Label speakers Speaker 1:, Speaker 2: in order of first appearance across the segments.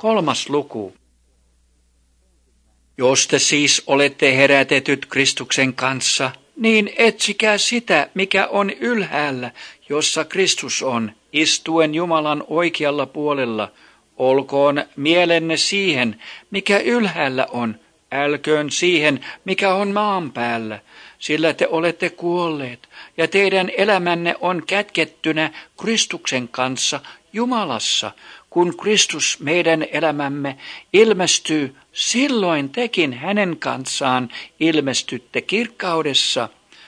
Speaker 1: 3. luku. Jos te siis olette herätetyt Kristuksen kanssa, niin etsikää sitä, mikä on ylhäällä, jossa Kristus on, istuen Jumalan oikealla puolella. Olkoon mielenne siihen, mikä ylhäällä on, älköön siihen, mikä on maan päällä, sillä te olette kuolleet, ja teidän elämänne on kätkettynä Kristuksen kanssa Jumalassa. Kun Kristus meidän elämämme ilmestyy, silloin tekin hänen kanssaan ilmestytte kirkkaudessa.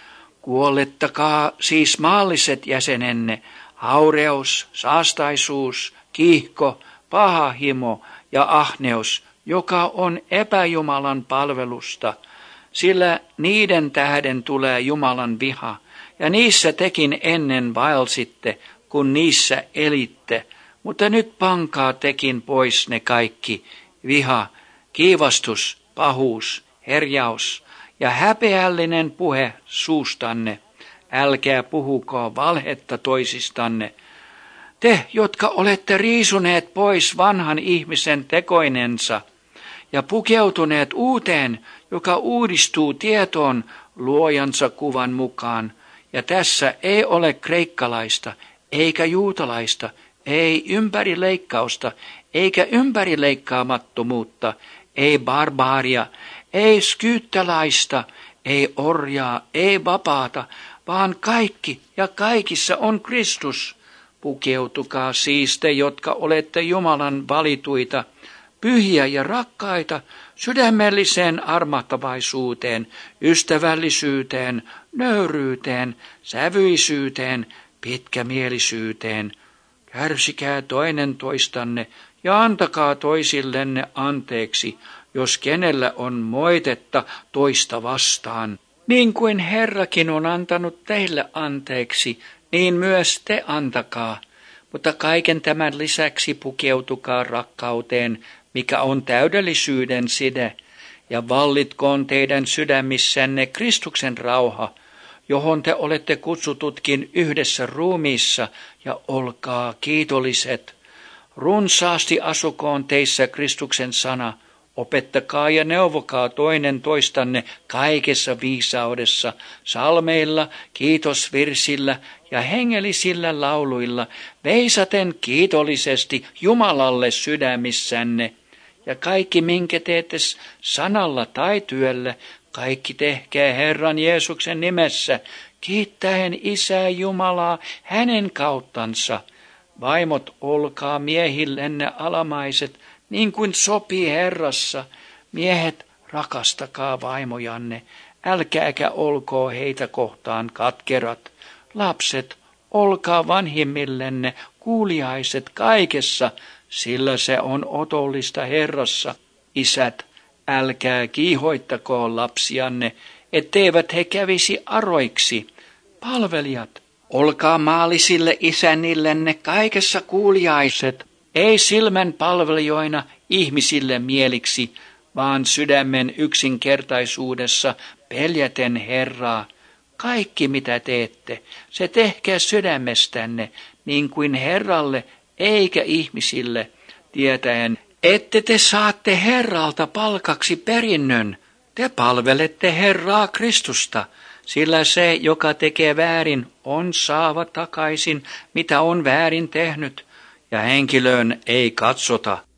Speaker 1: Kuollettakaa siis maalliset jäsenenne, haureus, saastaisuus, kiihko, paha himo ja ahneus, joka on epäjumalan palvelusta, sillä niiden tähden tulee Jumalan viha, ja niissä tekin ennen vaelsitte, kun niissä elitte, mutta nyt pankaa tekin pois ne kaikki, viha, kiivastus, pahuus, herjaus ja häpeällinen puhe suustanne. Älkää puhuko valhetta toisistanne. Te, jotka olette riisuneet pois vanhan ihmisen tekoinensa ja pukeutuneet uuteen, joka uudistuu tietoon luojansa kuvan mukaan, ja tässä ei ole kreikkalaista eikä juutalaista, ei ympärileikkausta eikä ympärileikkaamattomuutta, ei barbaaria, ei skyyttäläistä, ei orjaa, ei vapaata, vaan kaikki ja kaikissa on Kristus. Pukeutukaa siis te, jotka olette Jumalan valituita, pyhiä ja rakkaita, sydämelliseen armahtavaisuuteen, ystävällisyyteen, nöyryyteen, sävyisyyteen, pitkämielisyyteen. Kärsikää toinen toistanne ja antakaa toisillenne anteeksi, jos kenellä on moitetta toista vastaan. Niin kuin Herrakin on antanut teille anteeksi, niin myös te antakaa. Mutta kaiken tämän lisäksi pukeutukaa rakkauteen, mikä on täydellisyyden side, ja vallitkoon teidän sydämissänne Kristuksen rauha, johon te olette kutsututkin yhdessä ruumiissa, ja olkaa kiitolliset. Runsaasti asukoon teissä Kristuksen sana, opettakaa ja neuvokaa toinen toistanne kaikessa viisaudessa, salmeilla, kiitosvirsillä ja hengellisillä lauluilla, veisaten kiitollisesti Jumalalle sydämissänne. Ja kaikki, minkä teette sanalla tai työllä, kaikki tehkää Herran Jeesuksen nimessä, kiittäen Isää Jumalaa hänen kauttansa. Vaimot, olkaa miehillenne alamaiset, niin kuin sopii Herrassa. Miehet, rakastakaa vaimojanne, älkääkä olkoo heitä kohtaan katkerat. Lapset, olkaa vanhimmillenne kuuliaiset kaikessa, sillä se on otollista Herrassa. Isät, älkää kiihoittako lapsianne, etteivät he kävisi aroiksi. Palvelijat, olkaa maallisille isännillenne kaikessa kuuliaiset, ei silmän palvelijoina ihmisille mieliksi, vaan sydämen yksinkertaisuudessa peljäten Herraa. Kaikki mitä teette, se tehkää sydämestänne, niin kuin Herralle eikä ihmisille, tietäen, ette te saatte Herralta palkaksi perinnön. Te palvelette Herraa Kristusta, sillä se, joka tekee väärin, on saava takaisin, mitä on väärin tehnyt, ja henkilöön ei katsota.